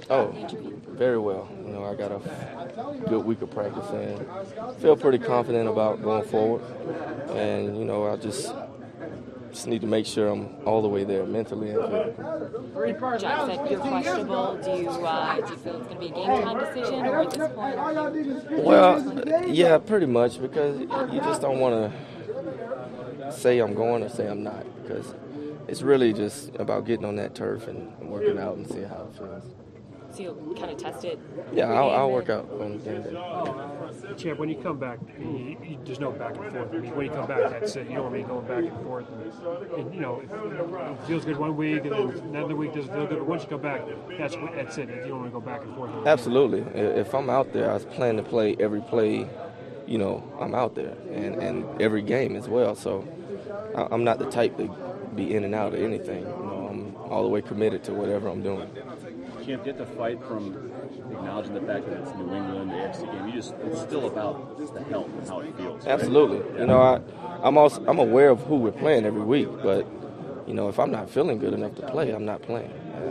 Oh, very well. You know, I got a good week of practice and feel pretty confident about going forward. And, you know, I just need to make sure I'm all the way there mentally and physically. Jack said you're questionable. Do you feel it's going to be a game time decision, or at this point? Well, yeah, pretty much, because you just don't want to say I'm going or say I'm not, because it's really just about getting on that turf and working out and see how it feels. So you'll kind of test it? Yeah, I'll work out on the game day. Champ, when you come back, there's no back and forth. I mean, when you come back, that's it. You don't want to be going back and forth. And you know, it feels good one week, and then another week doesn't feel good. But once you come back, that's it. You don't want to go back and forth. Absolutely. If I'm out there, I plan to play every play, you know, I'm out there, and every game as well. So I'm not the type to be in and out of anything. You know, I'm all the way committed to whatever I'm doing. Can't get the fight from acknowledging the fact that it's New England, the AFC game. It's still about the health and how it feels. Absolutely. Right? You know, I'm aware of who we're playing every week, but you know, if I'm not feeling good enough to play, I'm not playing.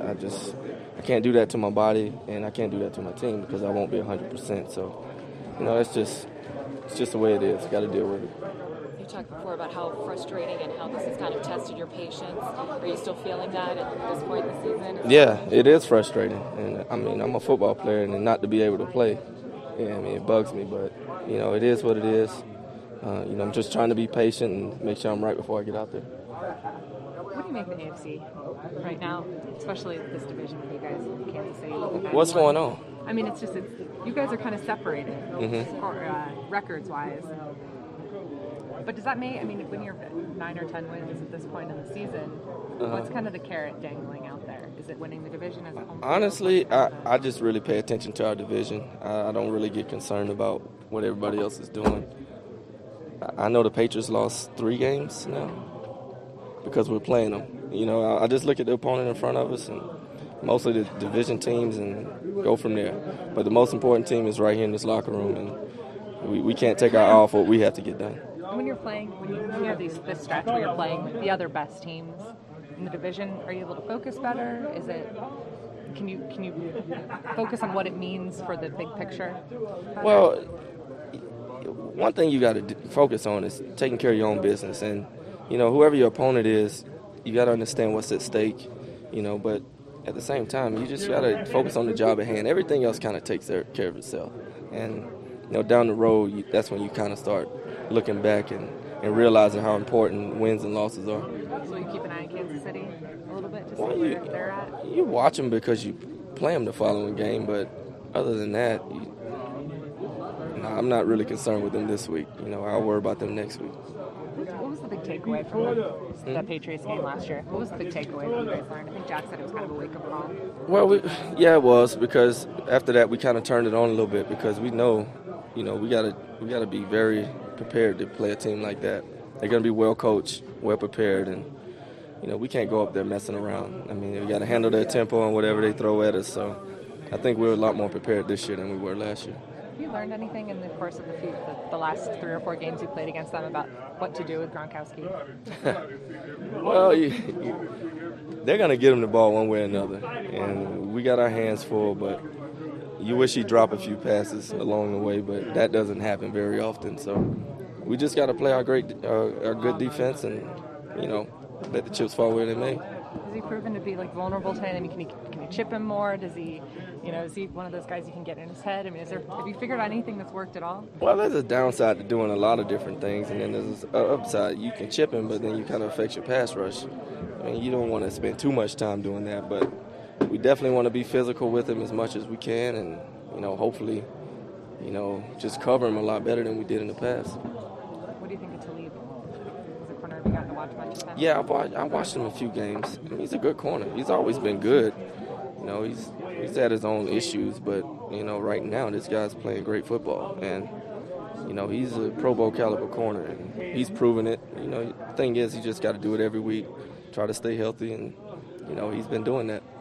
I can't do that to my body, and I can't do that to my team because I won't be 100%. So, you know, it's just the way it is. Got to deal with it. You talked before about how frustrating and how this has kind of tested your patience. Are you still feeling that at this point in the season? Yeah, it is frustrating. And I mean, I'm a football player, and not to be able to play, yeah, I mean, it bugs me. But, you know, it is what it is. You know, I'm just trying to be patient and make sure I'm right before I get out there. What do you make of the AFC right now, especially this division with you guys in Kansas City? What's going on? I mean, it's you guys are kind of separated, records-wise. But does that mean, I mean, when you're 9 or 10 wins at this point in the season, what's kind of the carrot dangling out there? Is it winning the division as a home? Honestly, I just really pay attention to our division. I don't really get concerned about what everybody else is doing. I know the Patriots lost 3 games now because we're playing them. You know, I just look at the opponent in front of us and mostly the division teams and go from there. But the most important team is right here in this locker room, and we can't take our eye off what we have to get done. When you're playing, when you have this stretch where you're playing with the other best teams in the division, are you able to focus better? Can you focus on what it means for the big picture? Well, one thing you got to focus on is taking care of your own business, and you know, whoever your opponent is, you got to understand what's at stake. You know, but at the same time, you just got to focus on the job at hand. Everything else kind of takes care of itself, and you know, down the road, that's when you kind of start looking back and realizing how important wins and losses are. So you keep an eye on Kansas City a little bit to see where they're at? You watch them because you play them the following game, but other than that, I'm not really concerned with them this week. You know, I'll worry about them next week. What was the big takeaway from that Patriots game last year? What was the big takeaway that you guys learned? I think Jack said it was kind of a wake-up call. Well, it was, because after that we kind of turned it on a little bit, because we know, you know, we gotta be very prepared to play a team like that. They're gonna be well coached, well prepared, and you know, we can't go up there messing around. I mean, we gotta handle their tempo and whatever they throw at us. So I think we're a lot more prepared this year than we were last year. Have you learned anything in the course of the last 3 or 4 games you played against them about what to do with Gronkowski? Well, they're going to get him the ball one way or another. And we got our hands full, but you wish he'd drop a few passes along the way, but that doesn't happen very often. So we just got to play our good defense and, you know, let the chips fall where they may. Has he proven to be vulnerable today? I mean, can you chip him more? Does he, is he one of those guys you can get in his head? I mean, have you figured out anything that's worked at all? Well, there's a downside to doing a lot of different things, and then there's an upside. You can chip him, but then you kind of affect your pass rush. I mean, you don't want to spend too much time doing that, but we definitely want to be physical with him as much as we can, and hopefully, just cover him a lot better than we did in the past. What do you think of Talib? As a corner, have you gotten to watch much of him? Yeah, I watched him a few games. I mean, he's a good corner. He's always been good. He's had his own issues, but right now this guy's playing great football, and he's a Pro Bowl caliber corner, and he's proven it. The thing is, he just got to do it every week, try to stay healthy, and he's been doing that.